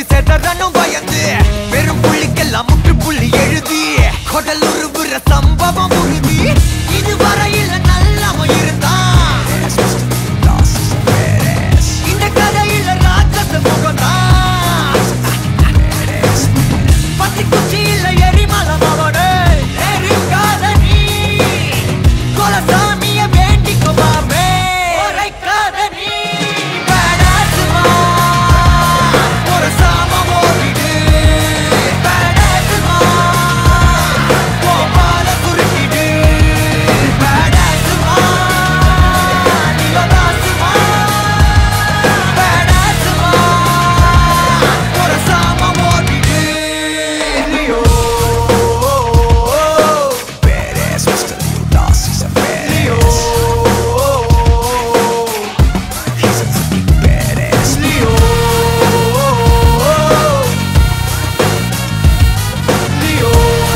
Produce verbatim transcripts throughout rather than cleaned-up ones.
வெட்டி செதறனும் பயந்து பெரும் புள்ளிக்கெல்லாம் முற்று புள்ளி எழுதி கொடல் உருவுற சம்பவம் உறுதி இதுவரையில் நல்லவ இருந்தான் இந்த கதையில ராட்சச முகம்தான் பத்தி குச்சியில எரிமலம் அவனே நெருங்காத நீ கொலசாமிய வேண்டிக்குமாமே உரைக்காத நீ பேடாசுமா ஒரு சாமம் ஓடிடு பேடாசுமா கோபால குறுக்கிடு பேடாசுமா நிலவாசுமா பேடாசுமா ஒரு சாமம் ஓடிடு Leo Badass, Mister Leo Das, he's a badass. He's a freaking badass. Leo Leo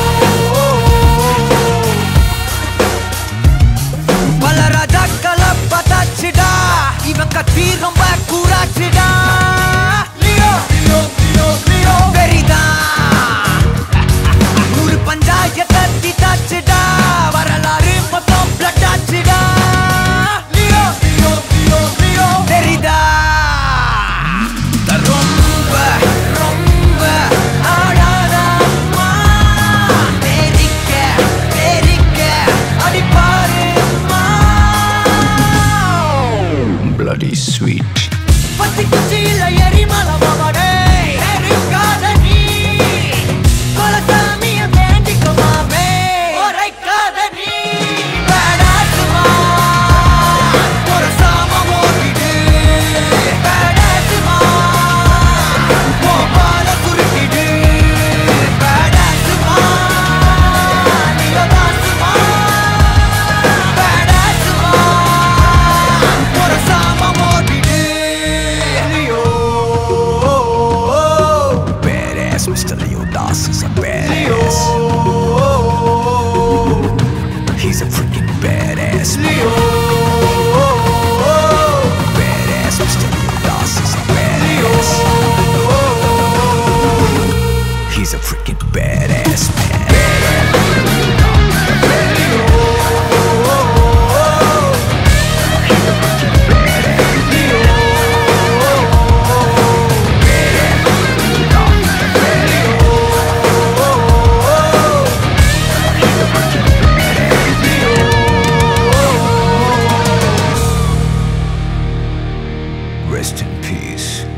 பல ராஜாக்களை பார்த்தாச்சுடா இவன் கத்தி ரொம்ப கூறாச்சுடா லியோ லியோ லியோ லியோ வெறிதான் நூறு பஞ்சாயத்தை தீத்தாச்சுடா வரலாறு மொத்தம் பிளட் ஆச்சுடா லியோ லியோ லியோ லியோ வெறிதா ரொம்ப ரொம்ப ஆடாதம்மா தெரிக்க தெரிக்க அடிப்பாருமா Bloody sweet. பத்தி குச்சியில எரிமலம் அவனே நெருங்காத நீ கொலசாமிய வேண்டிக்குமாமே உரைக்காத நீ பேடாசுமா ஒரு சாமம் ஓடிடு பேடாசுமா கோபால குறுக்கிடு பேடாசுமா நிலவாசுமா பேடாசுமா ஒரு சாமம் ஓடிடு Leo Badass, Mister Leo Das, he's a Leo badass. He's a freaking badass. Leo Badass, Mister Leo Das, he's a badass. He's a freaking badass man. Rest in peace.